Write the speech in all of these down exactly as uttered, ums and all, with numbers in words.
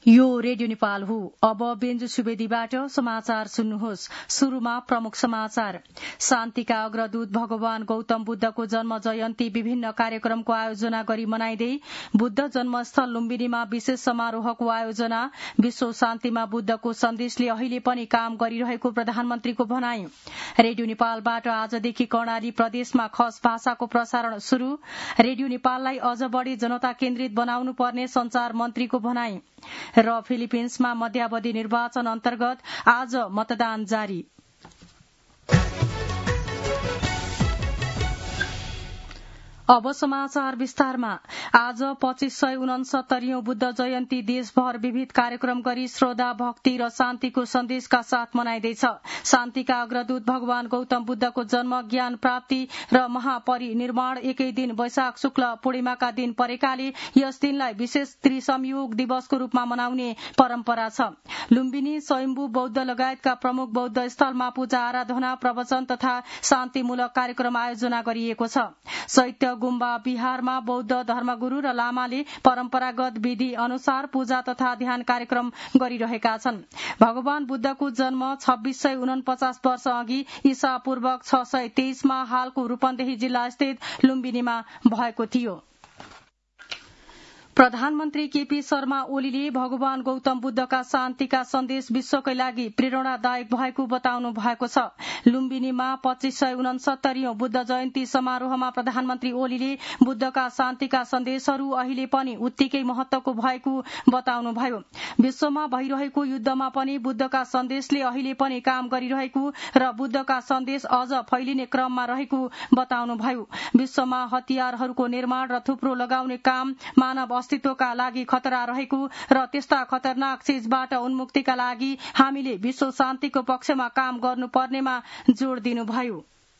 यो रेडियो नेपाल हो। अब बेन्जु सुवेदीबाट समाचार सुन्नुहोस्। शुरूमा प्रमुख समाचार। शान्तिका अग्रदूत भगवान गौतम बुद्धको जन्म जयन्ती विभिन्न कार्यक्रमको आयोजना गरी मनाइँदै बुद्ध जन्मस्थल लुम्बिनीमा विशेष समारोहको आयोजना। विश्व शान्तिमा बुद्धको सन्देशले अहिले पनि काम गरिरहेको प्रधानमन्त्रीको भनाई। रेडियो नेपालबाट आजदेखि कर्णाली प्रदेशमा खस भाषाको प्रसारण शुरू। रेडियो नेपाललाई अझ बढ़ी जनता केन्द्रित बनाउनु पर्ने संचार मन्त्रीको भनाई। र फिलिपिन्समा मध्यावधि निर्वाचन अन्तर्गत आज मतदान जारी। अब समाचार विस्तारमा। आज पच्चीस सय उनसत्तरीऔं बुद्ध जयन्ती देशभर विविध कार्यक्रम गरी श्रद्धा, भक्ति र शान्तिको सन्देशका साथ मनाइँदैछ। शान्तिका अग्रदूत भगवान गौतम बुद्धको जन्म, ज्ञान प्राप्ति र महापरिनिर्वाण एकै दिन वैशाख शुक्ल पूर्णिमाका दिन परेकाले यस दिनलाई विशेष त्रिसंयोग दिवसको रूपमा मनाउने परम्परा छ। लुम्बिनी, स्वयम्भू बौद्ध लगायतका प्रमुख बौद्ध स्थलमा पूजा आराधना, प्रवचन तथा शान्तिमूलक कार्यक्रम आयोजना गरिएको छ। चैत्य गुम्बा बिहारमा बौद्ध धर्मगुरू र लामाले परम्परागत विधि अनुसार पूजा तथा ध्यान कार्यक्रम गरिरहेका छन्। भगवान बुद्धको जन्म छब्बीस सय उनपचास वर्ष अघि ईसा पूर्वक छ सय तेइसमा हालको रूपन्देही जिल्ला स्थित लुम्बिनीमा भएको थियो। प्रधानमन्त्री केपी शर्मा ओलीले भगवान गौतम बुद्धका शान्तिका सन्देश विश्वकै लागि प्रेरणादायक भएको बताउनु भएको छ। लुम्बिनीमा पच्चीस सय उनसत्तरीऔं बुद्ध जयन्ती समारोहमा प्रधानमन्त्री ओलीले बुद्धका शान्तिका सन्देशहरू अहिले पनि उत्तिकै महत्वको भएको बताउनुभयो। विश्वमा भइरहेको युद्धमा पनि बुद्धका सन्देशले अहिले पनि काम गरिरहेको र बुद्धका सन्देश अझ फैलिने क्रममा रहेको बताउनुभयो। विश्वमा हतियारहरूको निर्माण र थुप्रो लगाउने काम मानव अस्तित्वका लागि खतरा रहेको र त्यस्ता खतरनाक चीजबाट उन्मुक्तिका लागि हामीले विश्व शान्तिको पक्षमा काम गर्नुपर्नेमा जोड़ दिनुभयो।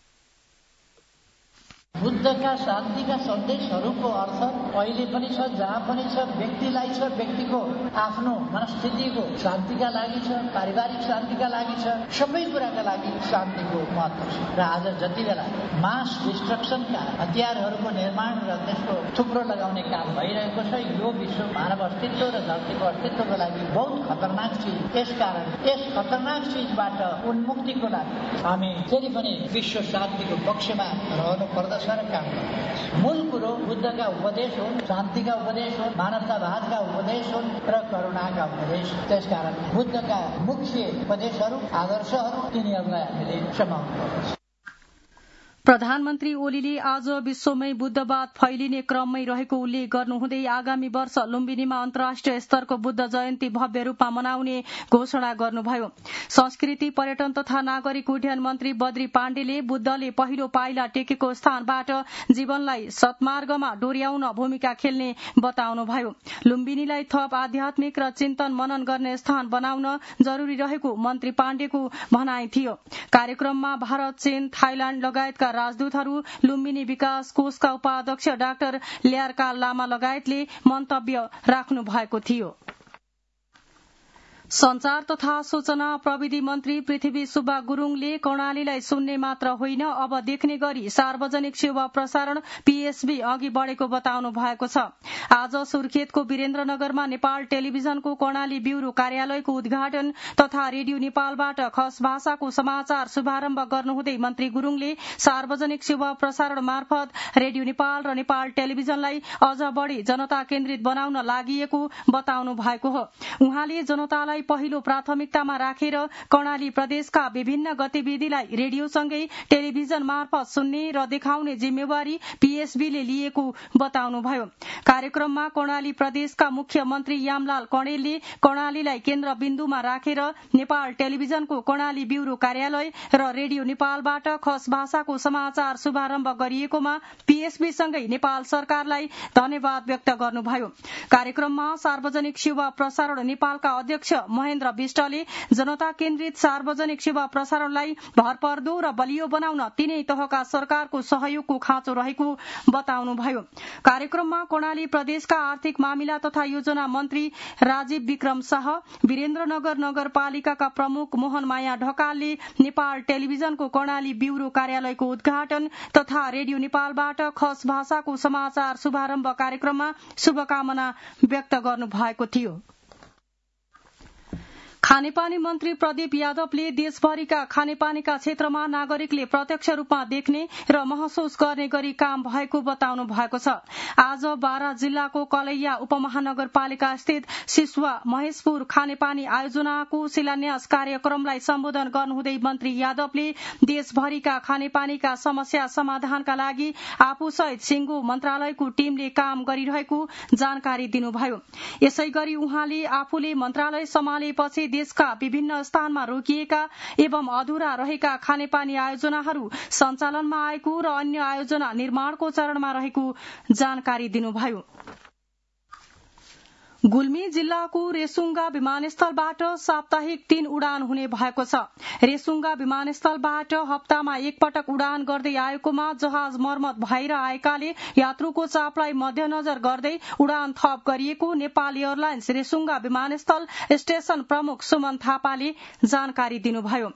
बुद्धका शान्तिका सन्देशहरूको अर्थ अहिले पनि छ, जहाँ पनि छ, व्यक्तिलाई छ, व्यक्तिको आफ्नो मनस्थितिको शान्तिका लागि छ, पारिवारिक शान्तिका लागि छ, सबै कुराका लागि शान्तिको महत्व छ। र आज जति बेला मास डिस्ट्रक्सनका हतियारहरूको निर्माण र त्यसको थुप्रो लगाउने काम भइरहेको छ, यो विश्व मानव अस्तित्व र धरतीको अस्तित्वको लागि बहुत खतरनाक चिज। यसकारण यस खतरनाक चिजबाट उन्मुक्तिको लागि हामी फेरि पनि विश्व शान्तिको पक्षमा रहनु पर्दछ। मूल कुरो बुद्धका उपदेश हुन्, शान्तिका उपदेश हुन्, मानवतावादका उपदेश हुन् र करुणाका उपदेश। त्यसकारण बुद्धका मुख्य उपदेशहरू, आदर्शहरू, तिनीहरूलाई हामीले समाउनु पर्दछ। प्रधानमन्त्री ओलीले आज विश्वमै बुद्धवाद फैलिने क्रममै रहेको उल्लेख गर्नुहुँदै आगामी वर्ष लुम्बिनीमा अन्तर्राष्ट्रिय स्तरको बुद्ध जयन्ती भव्य रूपमा मनाउने घोषणा गर्नुभयो। संस्कृति, पर्यटन तथा नागरिक उड्डयन मन्त्री बद्री पाण्डेले बुद्धले पहिलो पाइला टेकेको स्थानबाट जीवनलाई सत्मार्गमा डोर्याउन भूमिका खेल्ने बताउनुभयो। लुम्बिनीलाई थप आध्यात्मिक र चिन्तन मनन गर्ने स्थान बनाउन जरूरी रहेको मन्त्री पाण्डेको भनाइ थियो। कार्यक्रममा भारत, चीन, थाइल्याण्ड लगायतका राजदूतहरू, लुम्बिनी विकास कोषका उपाध्यक्ष डाक्टर ल्यारकाल लामा लगायतले मन्तव्य राख्नु भएको थियो। संचार तथा सूचना प्रविधि मन्त्री पृथ्वी सुब्बा गुरूङले कर्णालीलाई सुन्ने मात्र होइन, अब देख्ने गरी सार्वजनिक सेवा प्रसारण पीएसबी अघि बढ़ेको बताउनु भएको छ। आज सुर्खेतको वीरेन्द्रनगरमा नेपाल टेलिभिजनको कर्णाली ब्यूरो कार्यालयको उद्घाटन तथा रेडियो नेपालबाट खस भाषाको समाचार शुभारम्भ गर्नुहुँदै मन्त्री गुरूङले सार्वजनिक सेवा प्रसारण मार्फत रेडियो नेपाल र नेपाल टेलिभिजनलाई अझ बढ़ी जनता केन्द्रित बनाउन लागि बताउनु भएको हो। उहाँले जनतालाई पहिलो प्राथमिकतामा राखेर कर्णाली प्रदेशका विभिन्न गतिविधिलाई रेडियोसँगै टेलिभिजन मार्फत सुन्ने र देखाउने जिम्मेवारी पीएसबीले लिएको बताउनुभयो। कार्यक्रममा कर्णाली प्रदेशका मुख्यमन्त्री यामलाल कणेलले कर्णालीलाई केन्द्रबिन्दुमा राखेर नेपाल टेलिभिजनको कर्णाली ब्यूरो कार्यालय र रेडियो नेपालबाट खस भाषाको समाचार शुभारम्भ गरिएकोमा पीएसबीसँगै नेपाल सरकारलाई धन्यवाद व्यक्त गर्नुभयो। कार्यक्रममा सार्वजनिक सेवा प्रसारण नेपालका अध्यक्ष महेन्द्र विष्टले जनता केन्द्रित सार्वजनिक सेवा प्रसारणलाई भरपर्दो र बलियो बनाउन तीनै तहका सरकारको सहयोगको खाँचो रहेको बताउनुभयो। कार्यक्रममा कर्णाली प्रदेशका आर्थिक मामिला तथा योजना मन्त्री राजीव विक्रम शाह, वीरेन्द्रनगर नगरपालिकाका प्रमुख मोहन माया ढकालले नेपाल टेलिभिजनको कर्णाली ब्यूरो कार्यालयको उद्घाटन तथा रेडियो नेपालबाट खस भाषाको समाचार शुभारम्भ कार्यक्रममा शुभकामना व्यक्त गर्नु भएको थियो। खानेपानी मन्त्री प्रदीप यादवले देशभरिका खानेपानीका क्षेत्रमा नागरिकले प्रत्यक्ष रूपमा देख्ने र महसुस गर्ने गरी काम भएको बताउनु भएको छ। आज बारा जिल्लाको कलैया उपमहानगरपालिका स्थित सिसुवा महेशपुर खानेपानी आयोजनाको शिलान्यास कार्यक्रमलाई सम्बोधन गर्नुहुँदै मन्त्री यादवले देशभरिका खानेपानीका समस्या समाधानका लागि आफूसहित सिंगो मन्त्रालयको टीमले काम गरिरहेको जानकारी दिनुभयो। यसै गरी उहाँले आफूले मन्त्रालय सम्हालेपछि देशका विभिन्न स्थानमा रोकिएका एवं अधुरा रहेका खानेपानी आयोजनाहरू सञ्चालनमा आएको र अन्य आयोजना निर्माणको चरणमा रहेको जानकारी दिनुभयो। गुल्मी जिल्लाको रेसुङ्गा विमानस्थलबाट साप्ताहिक तीन उडान हुने भएको छ। रेसुङ्गा विमानस्थलबाट हप्तामा एकपटक उडान गर्दै आएकोमा जहाज मर्मत भएर आएकाले यात्रुको चापलाई मध्यनजर गर्दै उडान थप गरिएको नेपाल एयरलाइन्स रेसुङ्गा विमानस्थल स्टेशन प्रमुख सुमन थापाले जानकारी दिनुभयो।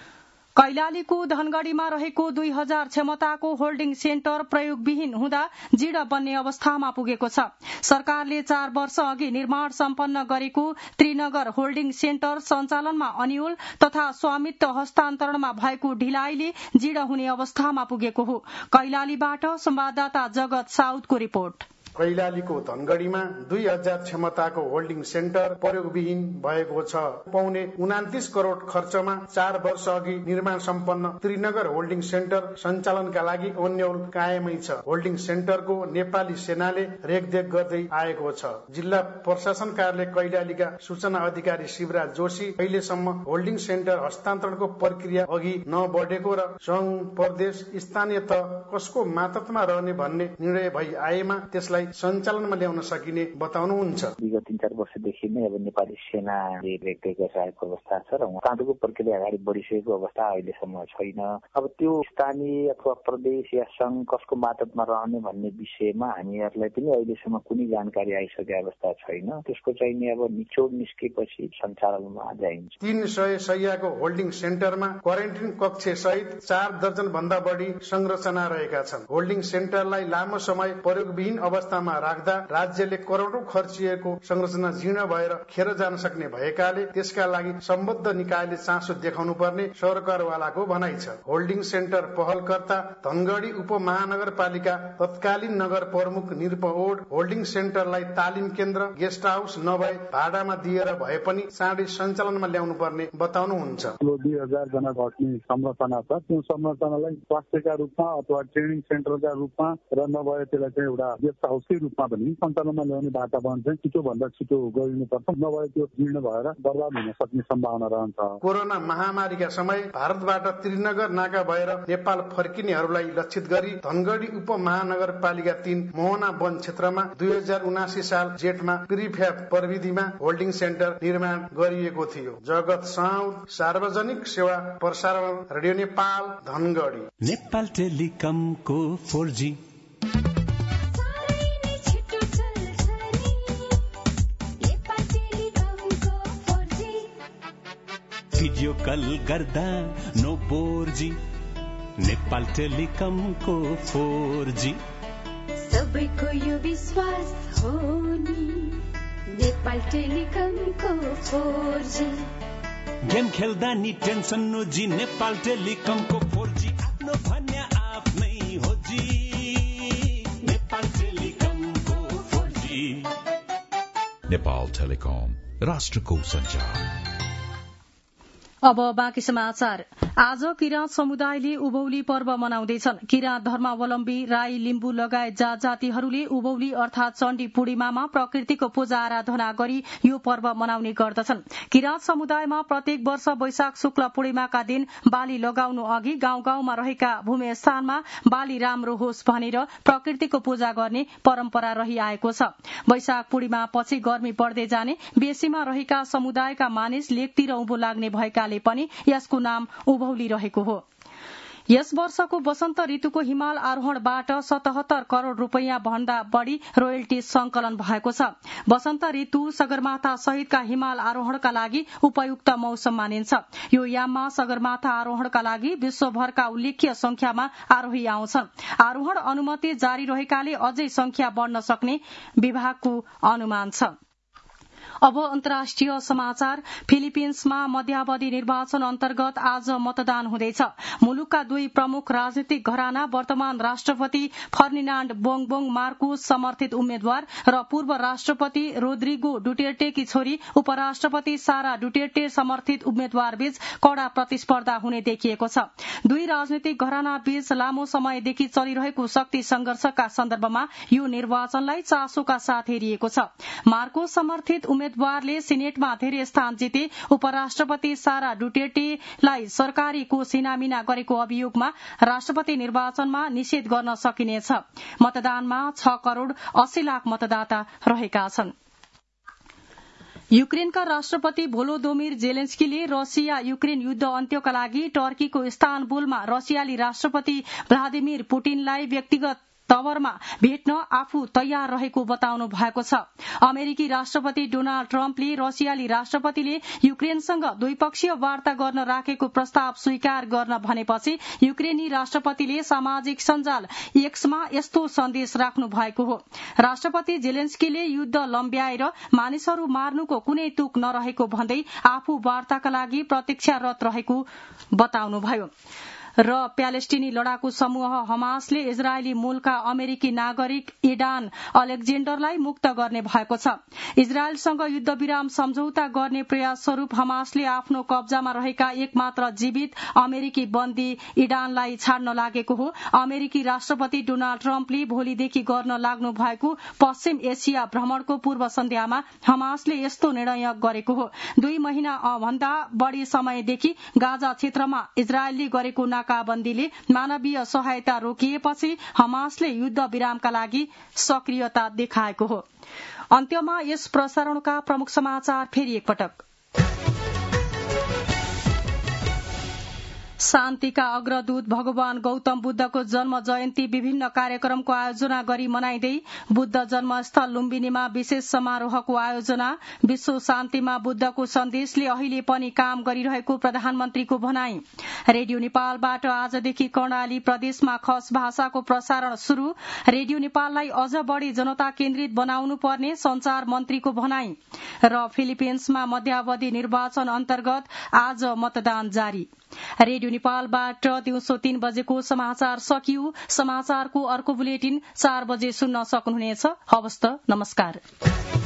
कैलालीको धनगढ़ीमा रहेको दुई हजार क्षमताको होल्डिङ सेन्टर प्रयोगविहीन हुँदा जीर्ण बन्ने अवस्थामा पुगेको छ। सरकारले चार वर्ष अघि निर्माण सम्पन्न गरेको त्रिनगर होल्डिङ सेन्टर सञ्चालनमा अन्योल तथा स्वामित्व हस्तान्तरणमा भएको ढिलाइले जीर्ण हुने अवस्थामा पुगेको हो। कैलालीबाट संवाददाता जगत साउदको रिपोर्ट। कैलालीको धनगढ़ीमा दुई हजार क्षमताको होल्डिङ सेन्टर प्रयोगविहीन भएको छ। पौने उनातिस करोड़ खर्चमा चार वर्ष अघि निर्माण सम्पन्न त्रिनगर होल्डिङ सेन्टर सञ्चालनका लागि अन्यल कायमै छ। होल्डिङ सेन्टरको नेपाली सेनाले रेखदेख गर्दै आएको छ। जिल्ला प्रशासन कार्यालय कैलालीका सूचना अधिकारी शिवराज जोशी अहिलेसम्म होल्डिङ सेन्टर हस्तान्तरणको प्रक्रिया अघि नबढेको र संघ प्रदेश स्थानीय तह कसको मातहतमा रहने भन्ने निर्णय भई आएमा त्यसलाई सञ्चालनमा ल्याउन सकिने बताउनुहुन्छ। विगत तीन चार वर्षदेखि नै अब नेपाली सेनाले रेखदेख गरिरहेको अवस्था छ र काँडोको प्रक्रिया अगाडि बढिसकेको अवस्था अहिलेसम्म छैन। अब त्यो स्थानीय अथवा प्रदेश या संघ कसको मातहतमा रहने भन्ने विषयमा हामीहरूलाई पनि अहिलेसम्म कुनै जानकारी आइसकेको अवस्था छैन। त्यसको चाहिँ नि अब निचोड निस्केपछि सञ्चालनमा जाइन्छ। तीन सय शैय्याको होल्डिङ सेन्टरमा क्वारेन्टिन कक्ष सहित चार दर्जन भन्दा बढी संरचना रहेका छन्। होल्डिङ सेन्टरलाई लामो समय प्रयोगविहीन अवस्था राख्दा राज्यले करोडौं खर्चिएको संरचना जीर्ण भएर खेर जान सक्ने भएकाले त्यसका लागि सम्बद्ध निकायले चासो देखाउनु पर्ने सरकारवालाको भनाइ छ। होल्डिङ सेन्टर पहलकर्ता धनगढ़ी उपमहानगरपालिका तत्कालीन नगर प्रमुख निरपओड होल्डिङ सेन्टरलाई तालिम केन्द्र गेस्ट हाउस नभए भाडामा दिएर भए पनि चाँडै सञ्चालनमा ल्याउनु पर्ने बताउनुहुन्छ। दुई हजार जना बस्ने संरचना छ। त्यो संरचनालाई स्वास्थ्यका रूपमा अथवा ट्रेनिङ सेन्टरका रूपमा र नभए त्यसलाई चाहिँ एउटा गेस्ट हाउस रूपमा पनि सञ्चालनमा ल्याउने वातावरण चाहिँ छिटो भन्दा छिटो गरिनुपर्छ। नभए त्यो जीर्ण भएर बर्बाद हुन सक्ने सम्भावना रहन्छ। कोरोना महामारीका समय भारतबाट त्रिनगर नाका भएर नेपाल फर्किनेहरूलाई लक्षित गरी धनगढ़ी उपमहानगरपालिका तीन मोहना वन क्षेत्रमा दुई हजार उनासी साल जेठमा प्रिफ्याब प्रविधिमा होल्डिङ सेन्टर निर्माण गरिएको थियो। जगत साउद, सार्वजनिक सेवा प्रसारण, रेडियो नेपाल, धनगढ़ी। नेपाल टेलिकमको फोर जी भिडियो कल गर्दा नो फोर जी। नेपाल टेलिकमको फोर जी सबैको यो विश्वास हो नि। नेपाल टेलिकमको फोर जी गेम खेल्दा नि टेन्सन नो जी। नेपाल टेलिकमको फोर जी आफ्नो भन्या आफ्नै हो जी। नेपाल टेलिकमको फोर जी। नेपाल टेलिकम राष्ट्रको सञ्चार। अब बाँकी समाचार। आज किराँत समुदायले उभौली पर्व मनाउँदैछन्। किराँत धर्मावलम्बी राई लिम्बू लगायत जात जातिहरूले उभौली अर्थात चण्डी पूर्णिमामा प्रकृतिको पूजा आराधना गरी यो पर्व मनाउने गर्दछन्। किराँत समुदायमा प्रत्येक वर्ष वैशाख शुक्ल पूर्णिमाका दिन बाली लगाउनु अघि गाउँ गाउँमा रहेका भूमि स्थानमा बाली राम्रो होस् भनेर प्रकृतिको पूजा गर्ने परम्परा रहिआएको छ। वैशाख पूर्णिमा पछि गर्मी बढ्दै जाने बेसीमा रहेका समुदायका मानिस लेकतिर उँभो लाग्ने भएका पनि यसको नाम उभौली रहेको हो। यस वर्षको वसन्त ऋतुको हिमाल आरोहणबाट सतहत्तर करोड़ रूपियाँ भन्दा बढ़ी रोयल्टी संकलन भएको छ। वसन्त ऋतु सगरमाथा सहितका हिमाल आरोहणका लागि उपयुक्त मौसम मानिन्छ। यो याममा सगरमाथा आरोहणका लागि विश्वभरका उल्लेख्य संख्यामा आरोही आउँछन्। आरोहण अनुमति जारी रहेकाले अझै संख्या बढ़न सक्ने विभागको अनुमान छ। अब अन्तर्राष्ट्रिय समाचार। फिलिपिन्समा मध्यावधि निर्वाचन अन्तर्गत आज मतदान हुँदैछ। मुलुकका दुई प्रमुख राजनीतिक घराना वर्तमान राष्ट्रपति फर्डिनाण्ड बोङबोङ मार्कोस समर्थित उम्मेद्वार र पूर्व राष्ट्रपति रोद्रिगो डुटेर्टेकी छोरी उपराष्ट्रपति सारा डुटेर्टे समर्थित उम्मेद्वार बीच कड़ा प्रतिस्पर्धा हुने देखिएको छ। दुई राजनीतिक घराना बीच लामो समयदेखि चलिरहेको शक्ति संघर्षका सन्दर्भमा यो निर्वाचनलाई चासोका साथ हेरिएको छ। मार्कोस समर्थित उम्मेद्वारले सिनेटमा धेरै स्थान जिते। उपराष्ट्रपति सारा डुटेर्टेलाई सरकारी कोष हिनामिना गरेको अभियोगमा राष्ट्रपति निर्वाचनमा निषेध गर्न सकिनेछ। मतदानमा छ करोड़ अस्सी लाख मतदाता रहेका छन्। युक्रेनका राष्ट्रपति भोलोदोमिर जेलेन्स्कीले रसिया युक्रेन युद्ध अन्त्यका लागि टर्कीको इस्तानबुलमा रसियाली राष्ट्रपति भ्लादिमिर पुटिनलाई व्यक्तिगत तवरमा भेट्न आफू तयार रहेको बताउनु भएको छ। अमेरिकी राष्ट्रपति डोनाल्ड ट्रम्पले रसियाली राष्ट्रपतिले युक्रेनसँग द्विपक्षीय वार्ता गर्न राखेको प्रस्ताव स्वीकार गर्न भनेपछि युक्रेनी राष्ट्रपतिले सामाजिक सञ्जाल एक्समा यस्तो सन्देश राख्नु भएको हो। राष्ट्रपति जेलेन्स्कीले युद्ध लम्ब्याएर मानिसहरू मार्नुको कुनै तुक नरहेको भन्दै आफू वार्ताका लागि प्रतीक्षारत रहेको बताउनुभयो। र प्यालेस्टिनी लडाकु समूह हमासले इजरायली मूलका अमेरिकी नागरिक इडान अलेक्जेन्डरलाई मुक्त गर्ने भएको छ। इजरायलसँग युद्धविराम सम्झौता गर्ने प्रयास स्वरूप हमासले आफ्नो कब्जामा रहेका एकमात्र जीवित अमेरिकी बन्दी इडानलाई छाड्न लागेको हो। अमेरिकी राष्ट्रपति डोनाल्ड ट्रम्पले भोलिदेखि गर्न लाग्नु भएको पश्चिम एसिया भ्रमणको पूर्व सन्ध्यामा हमासले यस्तो निर्णय गरेको हो। दुई महिना भन्दा बढ़ी समयदेखि गाजा क्षेत्रमा इजरायलले गरेको नाकाबन्दीले मानवीय सहायता रोकिएपछि हमासले युद्ध विरामका लागि सक्रियता देखाएको हो। अन्त्यमा यस प्रसारणका प्रमुख समाचार फेरि एकपटक। शान्तिका अग्रदूत भगवान गौतम बुद्धको जन्म जयन्ती विभिन्न कार्यक्रमको आयोजना गरी मनाइँदै बुद्ध जन्मस्थल लुम्बिनीमा विशेष समारोहको आयोजना। विश्व शान्तिमा बुद्धको सन्देशले अहिले पनि काम गरिरहेको प्रधानमन्त्रीको भनाई। रेडियो नेपालबाट आजदेखि कर्णाली प्रदेशमा खस भाषाको प्रसारण शुरू। रेडियो नेपाललाई अझ बढ़ी जनता केन्द्रित बनाउनु पर्ने संचार मन्त्रीको भनाई। र फिलिपिन्समा मध्यावधि निर्वाचन अन्तर्गत आज मतदान जारी। रेडियो नेपालबाट दिउँसो तीन बजेको समाचार सकियो। समाचारको अर्को बुलेटिन चार बजे सुन्न सक्नुहुनेछ। हवस् त, नमस्कार।